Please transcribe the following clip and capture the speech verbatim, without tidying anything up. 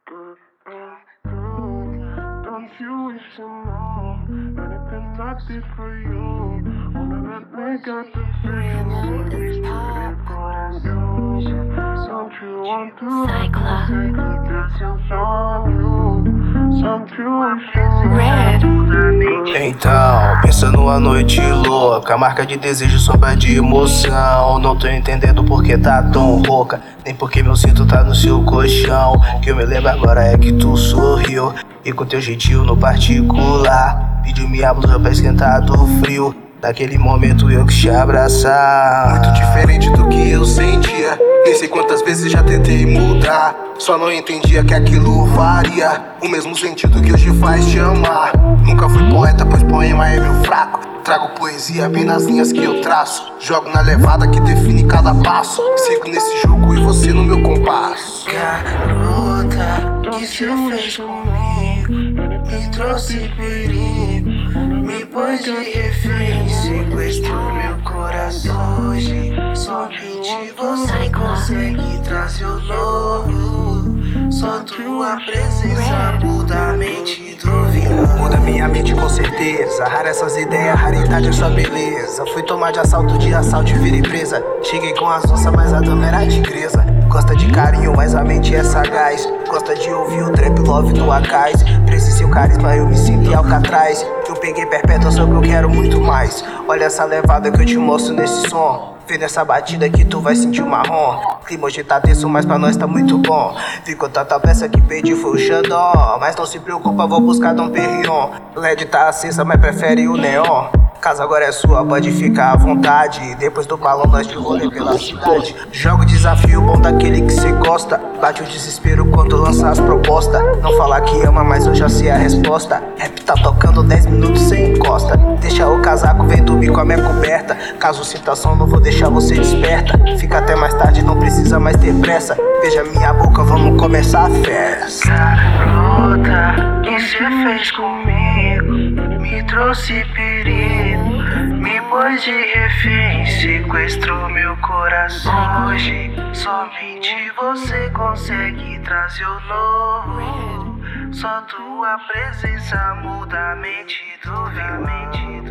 Don't you wish to know anything I did for you? Wanna let me get the feeling we started confused. Don't you want to take it as you saw you? Don't you wish to Red. Então, pensa numa noite louca, marca de desejo, sombra de emoção. Não tô entendendo porque tá tão rouca, nem porque meu cinto tá no seu colchão. Que eu me lembro agora é que tu sorriu, e com teu jeitinho no particular pediu minha blusa pra esquentar do frio. Naquele momento eu quis te abraçar. Muito diferente do que eu sentia, nem sei quantas vezes já tentei mudar. Só não entendia que aquilo varia o mesmo sentido que hoje faz te amar. Nunca fui poeta, pois poema é meu fraco. Trago poesia bem nas linhas que eu traço. Jogo na levada que define cada passo. Sigo nesse jogo e você no meu compasso. Garota, que cê fez comigo? Me trouxe perigo, me pôs de refém, sequestrou meu coração. Hoje somente você consegue trazer o novo. Só tua presença muda a mente do vilão. Muda minha mente com certeza, rara essas ideias, raridade é sua beleza. Fui tomar de assalto, de assalto e virei presa. Cheguei com as onças, mas a dama era tigresa. Gosta de carinho, mas a mente é sagaz. Gosta de ouvir o trap love do Akais. Preciso seu carisma, eu me sinto em Alcatraz. Eu peguei perpétua, só que eu quero muito mais. Olha essa levada que eu te mostro nesse som. Vê nessa batida que tu vai sentir o marrom. Clima hoje tá tenso, mas pra nós tá muito bom. Ficou tanta peça que perdi foi o Xandão. Mas não se preocupa, vou buscar Dom Perignon. O L E D tá acesa, mas prefere o neon. Casa agora é sua, pode ficar à vontade. Depois do balão nós de rolê pela cidade. Joga o desafio bom daquele que cê gosta. Bate o desespero quando lança as propostas. Não fala que ama, mas eu já sei a resposta. Rap tá tocando dez minutos sem encosta. Deixa o casaco, vem dormir com a minha coberta. Caso sinta som, não vou deixar você desperta. Fica até mais tarde, não precisa mais ter pressa. Veja minha boca, vamos começar a festa. Garota, que cê fez comigo? Me trouxe perigo, me pôs de refém, sequestrou meu coração. Hoje somente você consegue trazer o novo. Só tua presença muda a mente do vil.